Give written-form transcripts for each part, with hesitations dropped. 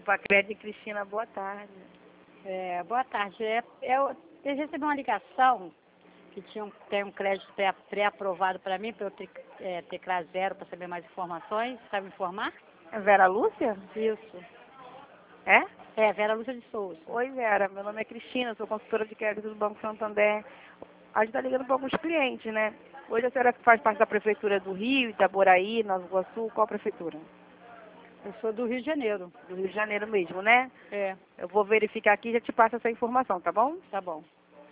Pacred Cristina, boa tarde. Boa tarde. Eu recebi uma ligação que tem um crédito pré-aprovado para mim, para eu ter CRA zero, para saber mais informações. Sabe me informar? É Vera Lúcia? Isso. É? Vera Lúcia de Souza. Oi, Vera. Meu nome é Cristina, sou consultora de crédito do Banco Santander. A gente está ligando para alguns clientes, né? Hoje a senhora faz parte da Prefeitura do Rio, Itaboraí, Nova Iguaçu. Qual prefeitura? Eu sou do Rio de Janeiro. Do Rio de Janeiro mesmo, né? É. Eu vou verificar aqui e já te passo essa informação, tá bom? Tá bom.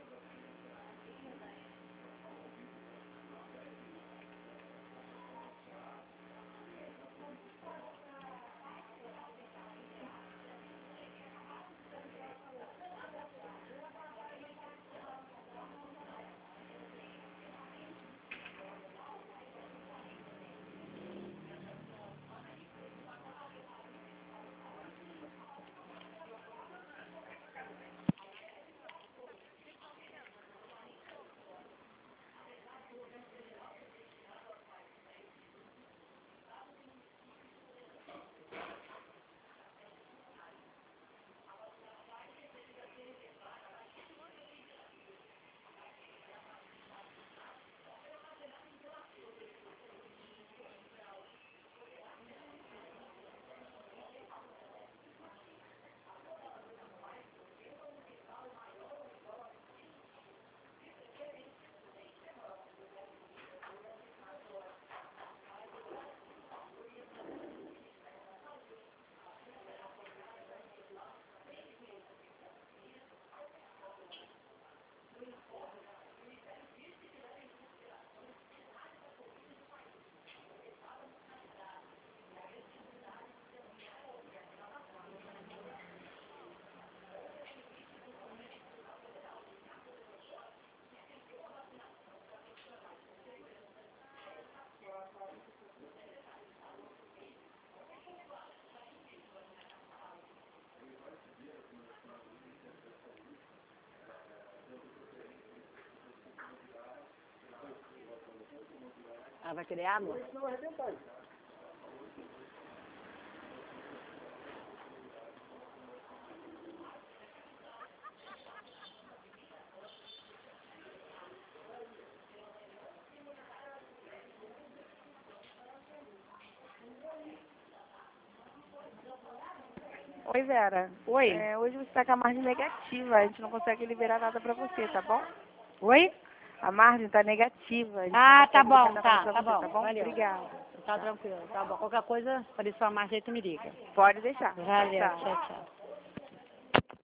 Vai querer água? Oi, Vera. Oi. Hoje você está com a margem negativa, a gente não consegue liberar nada para você, tá bom? Oi? A margem está negativa. A gente não Tá consegue bom, liberar nada pra tá você, bom. tá bom? Valeu. Obrigada. Tá tranquilo, tá bom. Qualquer coisa, aparecer sua margem aí, tu me liga. Pode deixar. Valeu, Tchau. tchau, tchau.